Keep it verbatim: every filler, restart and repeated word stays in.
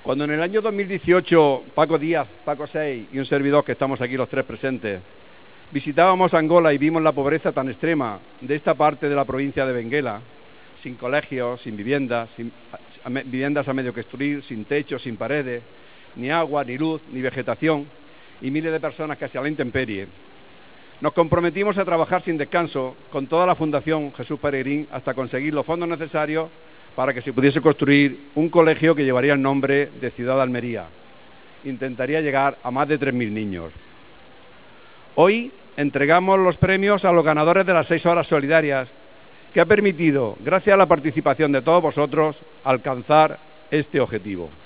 Cuando en el año dos mil dieciocho Paco Díaz, Paco Sey y un servidor, que estamos aquí los tres presentes, visitábamos Angola y vimos la pobreza tan extrema de esta parte de la provincia de Benguela, sin colegios, sin viviendas, sin a, a, viviendas a medio construir, sin techo, sin paredes, ni agua, ni luz, ni vegetación, y miles de personas casi a la intemperie. Nos comprometimos a trabajar sin descanso con toda la Fundación Jesús Peregrín hasta conseguir los fondos necesarios para que se pudiese construir un colegio que llevaría el nombre de Ciudad de Almería. Intentaría llegar a más de tres mil niños. Hoy entregamos los premios a los ganadores de las seis horas solidarias, que ha permitido, gracias a la participación de todos vosotros, alcanzar este objetivo.